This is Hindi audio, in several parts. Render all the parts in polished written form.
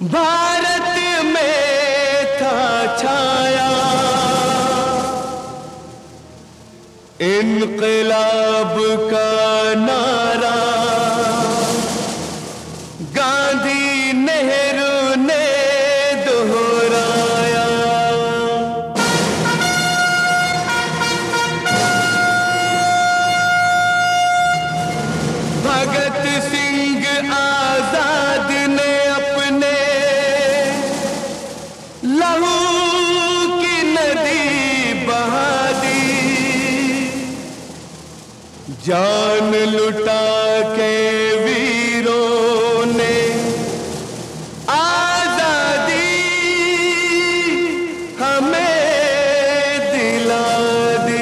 भारत में था छाया इनकलाब का नारा, गांधी नेहरू ने दोहराया। भगत सिंह आजाद ने अपने लहू की नदी बहा दी, जान लुटा के वीरों ने आजादी हमें दिला दी।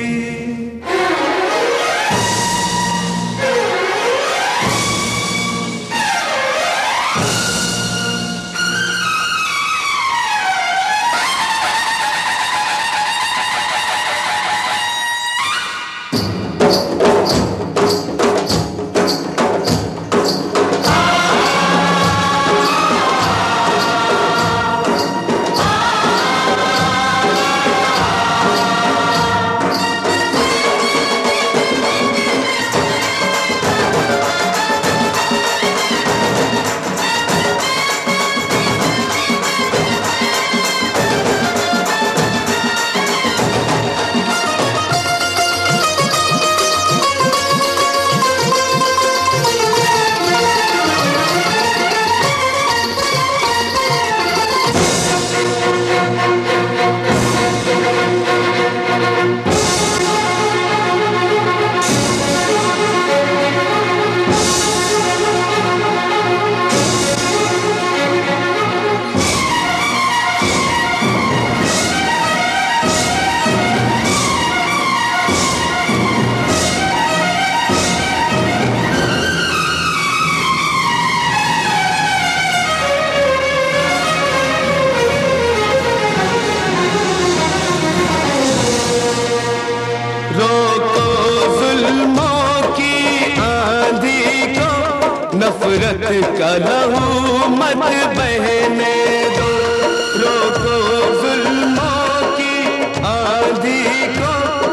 नफरत का लहू मत बहने दो, रोको जुल्मों की आंधी को।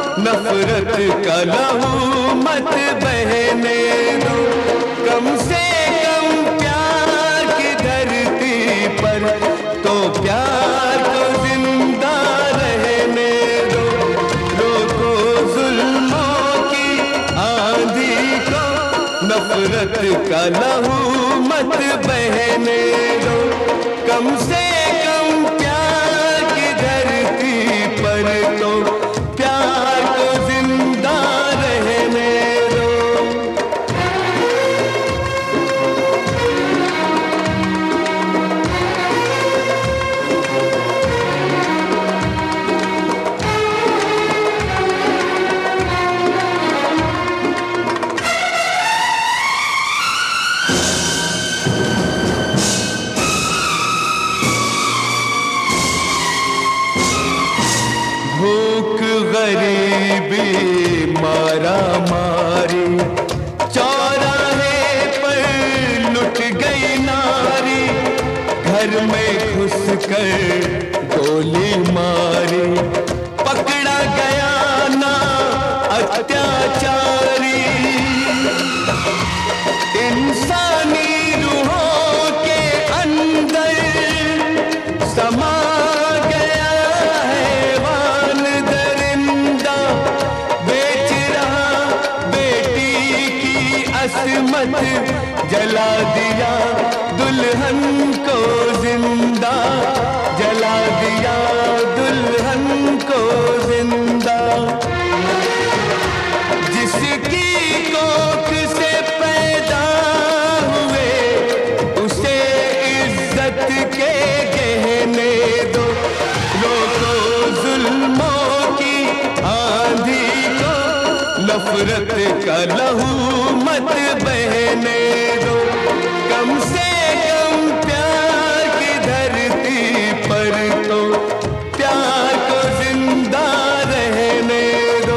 नफरत का लहू मत बहने दो, कम से कम प्यार की धरती पर तो प्यार को जिंदा रहने दो। रोको जुल्मों की आंधी को, नफरत का लहू मत बहने दो, कम से कम प्यार की धरती पर तो प्यार को जिंदा रहने दो। भूख गरीबी मारा मारी, चौराहे पर लुट गई नारी। घर में घुसकर गोली मारी, पकड़ा गया ना अत्याचारी। इंसानी रूहों के अंदर समा मत जला दिया दुल्हन को जिंदा, जला दिया दुल्हन को जिंदा। जिसकी कोख से पैदा हुए उसे इज्जत के गहने दो। रोको जुल्मों की आंधी को, नफरत का लहू मत बहने दो, कम से कम प्यार की धरती पर तो प्यार को जिंदा रहने दो।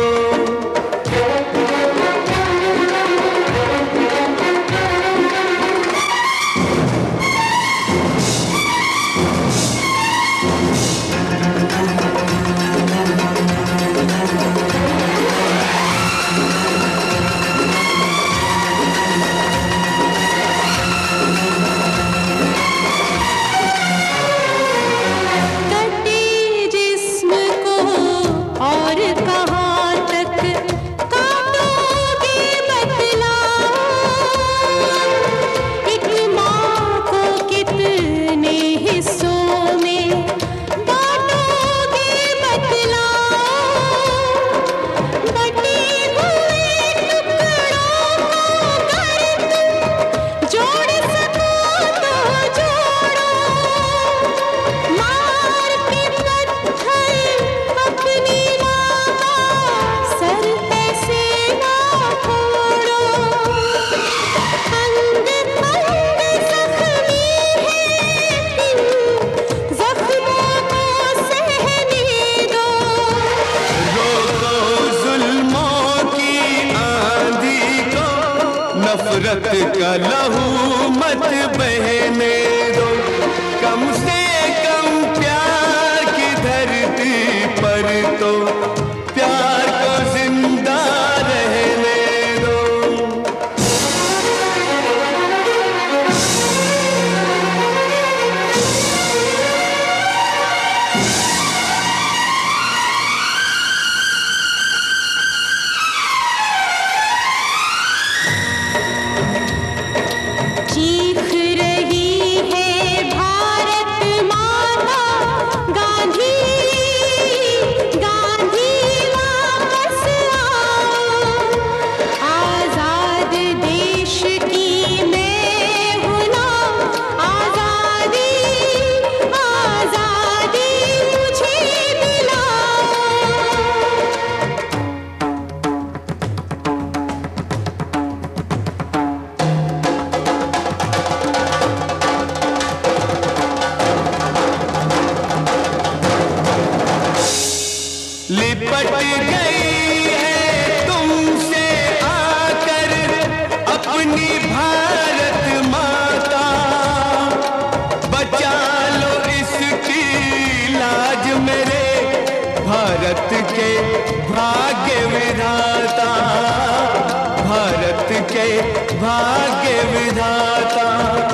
का लहू मत बहने दो, कम से कम प्यार की धरती पर तो प्यार को जिंदा रहने दो। चीख रही है भारत माता, गांधी गांधी वापस आओ, आजाद देश की मैं हूँ ना, आजादी आजादी मुझे दिलाओ। लिपट गई है तुमसे आकर अपनी भारत माता, बचा लो इसकी लाज मेरे भारत के भाग्य विधाता, भारत के भाग्य विधाता।